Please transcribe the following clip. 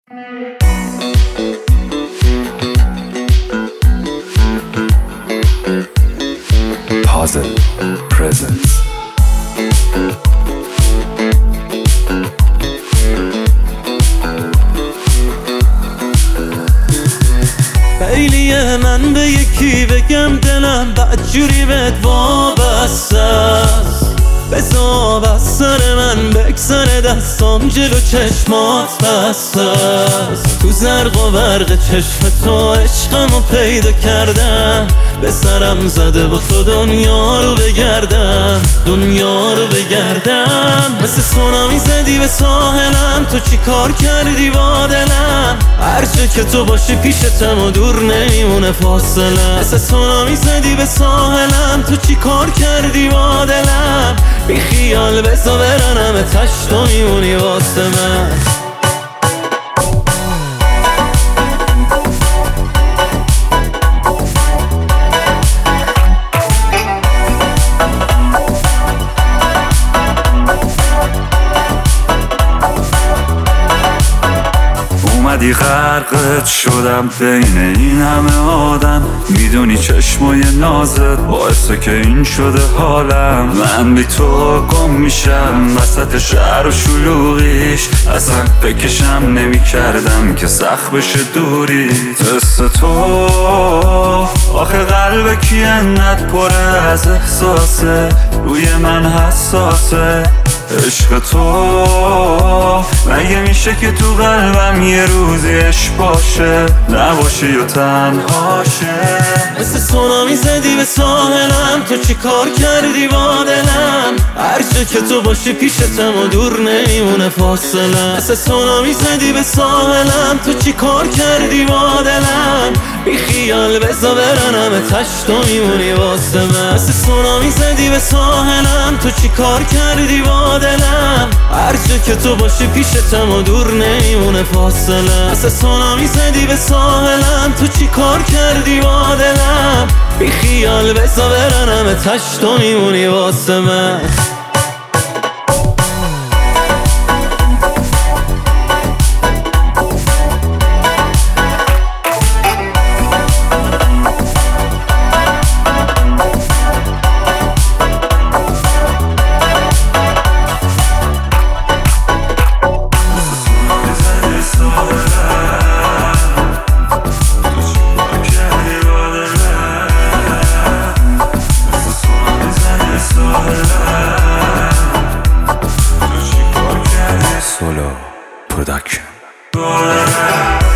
Puzzle Presents. خیلیه من به یکی بگم دلم بدجوری بهت وابسته است، بذار از سر من بگذره دستام جلو چشمات بسته است. تو زرق و برق چشم تو عشقمو پیدا کردم، به سرم زده با تو دنیا رو بگردم، دنیا رو بگردم. مثل سونامی زدی به ساحلم، تو چی کار کردی با دلم؟ هر جا که تو باشی پیشتم و دور نمیمونه فاصله. مثل سونامی زدی به ساحلم، تو چی کار کردی با دلم؟ بی خیال بزا برنم تشت تو میمونی واسه من. اومدی غرقت شدم بین این همه آدم، میدونی چشمای نازت باعثه که این شده حالم. من بی تو گم میشم وسط شهر و شلوغیش، اصلا بکشم نمی کردم که سخت بشه دوری. قصه تو آخه قلب کی انقدر پره از احساسه، روی من حساسه. عشق تو مگه میشه که تو قلبم یه روزی عشق باشه، نباشی و تنهاشه. مثل سونامی زدی به ساحلم، تو چی کار کردی با دلم؟ هر جا که تو باشی پیشتم و دور نمیمونه فاصله. مثل سونامی زدی به ساحلم، تو چی کار کردی با دلم؟ بی خیال بزا برنم تشت تو میمونی واسه من. مثل سونامی زدی به ساحلم، تو چی کار کردی با دلم؟ هر جا که تو باشی پیشتم و دور نمیمونه فاصله. مثل سونامی زدی به ساحلم، تو چی کار کردی با دلم؟ بی خیال بزا برنم تشت تو میمونی واسه من. Solo Production.